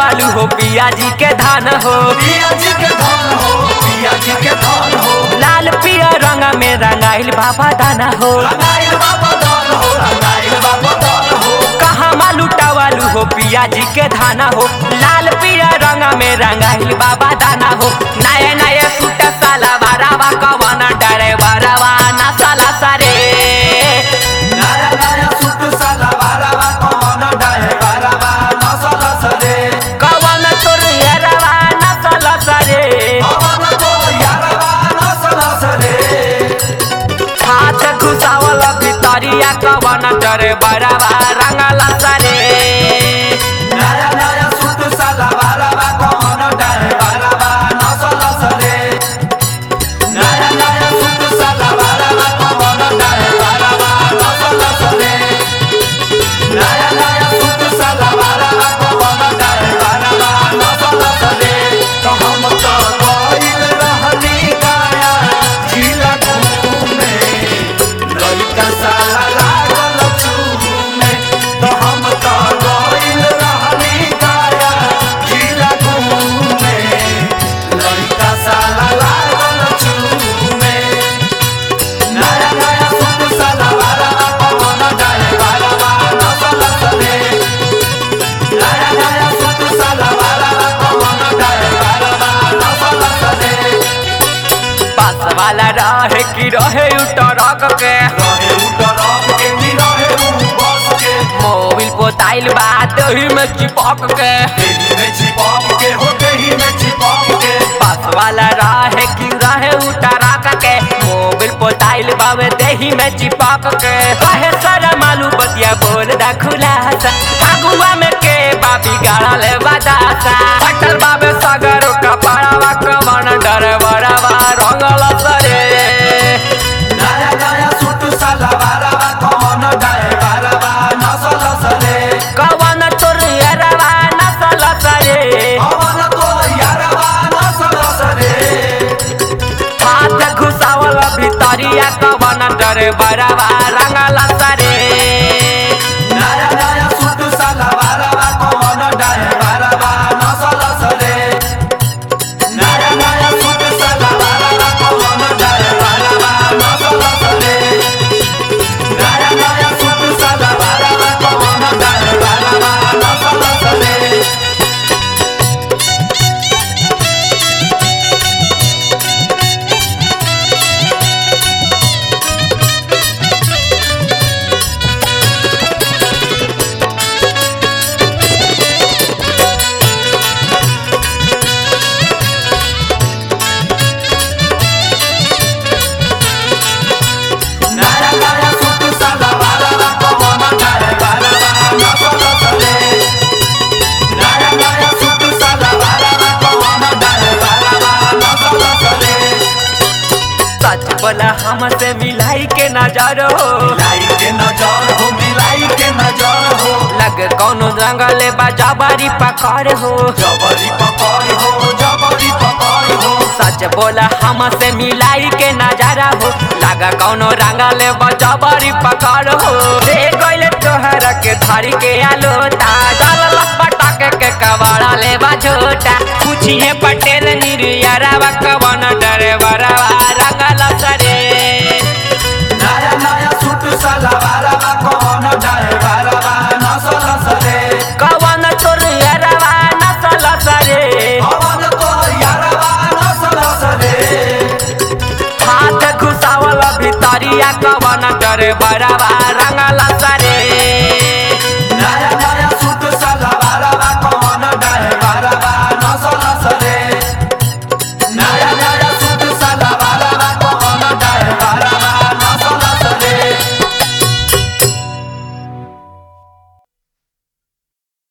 लुटवालू हो पिया जी के धान हो, पिया जी के धान हो, पिया जी के धान हो। लाल पिया रंग में रंगाइल बाबा दाना हो, रंगाइल बाबा दान हो, रंगाइल बाबा दान हो। कहाँ लुटवालू हो पिया जी के धाना हो, लाल पिया रंग में रंगाइल बाबा दाना हो। नए नए सूट साला बारावा कवन डरे बरावा ना साला सरे, नया नया सूट साला बारावा कौन डाहे बारावा नसल सरे। कवन तोर यारवा ना साला सरे, कौन तो यारवा नसल सरे। हाथ घुसावल भितरिया कवन डरे बरावा रंगला सरे। नया नया सूट साला बारावा कौन डाहे बारावा नसल सरे। नया नया सूट साला बारावा कौन डाहे बारावा नसल सरे। नया नया सूट साला बारावा कौन डाहे बारावा नसल सरे। तो हम तो गइल रहनी काया जिला घूमे, लइका साला लागल चूमे। तो हम तो गइल रहनी काया जिला घूमे, लइका साला लागल चूमे। नया नया सूट साला बारावा कौन डाहे बारावा नसल सरे। नया नया सूट साला बारावा कौन डाहे बारावा नसल सरे। पास वाला रहे कि रहे उटरक के, रहे उटरक के भी रहे उ बस के। मोबिल पोताइल बा दही में चिपक के। देही में चिपक के हो, देही में चिपक के। पास वाला रहे कि रहे उटरक के, मोबिल पोताइल बावे दही में चिपक के। कहे सारा मालू बतिया बोल दा खुलासा, फागुआ में के बाबी गाड़ल बदासा। फटल बाबे सगरो कपड़ावा कवन डरे बरावा रंगल सरे। नया नया सूट साला बारावा कौन डाहे बारावा नसल सरे। कवन तोर यारवा नसल सरे, कौन तो यारवा नसल सरे। हाथ घुसावल भितरिया कवन डरे बरावा रंगल सरे। नया नया सूट साला बारावा कौन डाहे बारावा नसल सरे। नया नया सूट साला बारावा कौन डाहे बारावा नसल सरे। नया नया सूट साला बारावा कौन डाहे बारावा नसल सरे। नया नया सूट साला बारावा कौन डाहे बारावा नसल सरे। नया नया सूट साला बारावा कौन डाहे बारावा नसल सरे। सच बोला हमसे मिलाई के नजर हो, मिलाई के नजर हो, मिलाई के नजर हो। लग कौनो जंगले बा जबरी पकड़ हो। जबरी पकड़ हो, जबरी पकड़ हो। सच बोला हमसे मिलाई के नजारा हो, लगा कौनो रंगले बा जबरी पकड़ हो। रे गइले तोहरा के धरी के आलोता, दल पटाके के कबाड़ा ले बा झोटा। पूछिए पटेल निर्यारा कवन डरे